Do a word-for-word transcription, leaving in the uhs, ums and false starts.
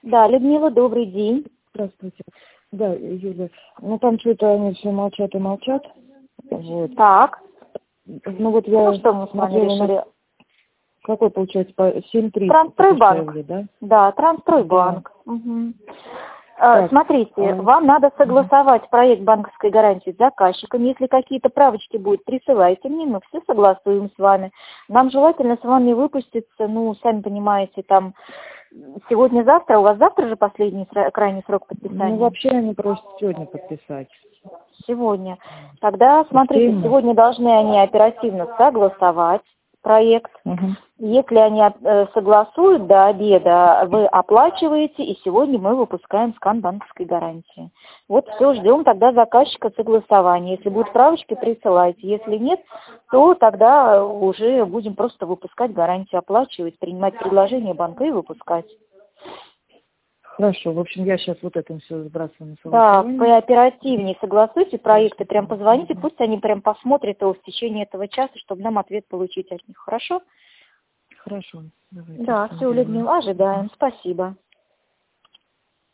Да, Людмила, добрый день. Здравствуйте. Да, Юля. Ну там что-то они все молчат и молчат. Вот. Так, Ну вот я ну что мы с вами смотрела решили? на... Какой получается? По семь тридцать Трансстройбанк. подешевле, да? Да, Трансстройбанк. Мгм. Э, Так, Смотрите, а, вам надо согласовать проект банковской гарантии с заказчиком. Если какие-то правочки будут, присылайте мне, мы все согласуем с вами. Нам желательно с вами выпуститься, ну, сами понимаете, там, сегодня-завтра. У вас завтра же последний сра- крайний срок подписания? ну вообще они просят сегодня подписать. Сегодня. Тогда, смотрите, Успеем мы? сегодня должны они оперативно согласовать проект. Угу. Если они э, согласуют до обеда, вы оплачиваете, и сегодня мы выпускаем скан банковской гарантии. Вот все, ждем тогда заказчика согласования. Если будут справочки, присылайте. Если нет, то тогда уже будем просто выпускать гарантию, оплачивать, принимать предложение банка и выпускать. Хорошо. В общем, я сейчас вот это все сбрасываю на Да, согласование. пооперативнее согласуйте проекты, прям позвоните, пусть они прям посмотрят его в течение этого часа, чтобы нам ответ получить от них. Хорошо? Хорошо. Давайте. Да, все, сделаем. Людмила, ожидаем. Спасибо.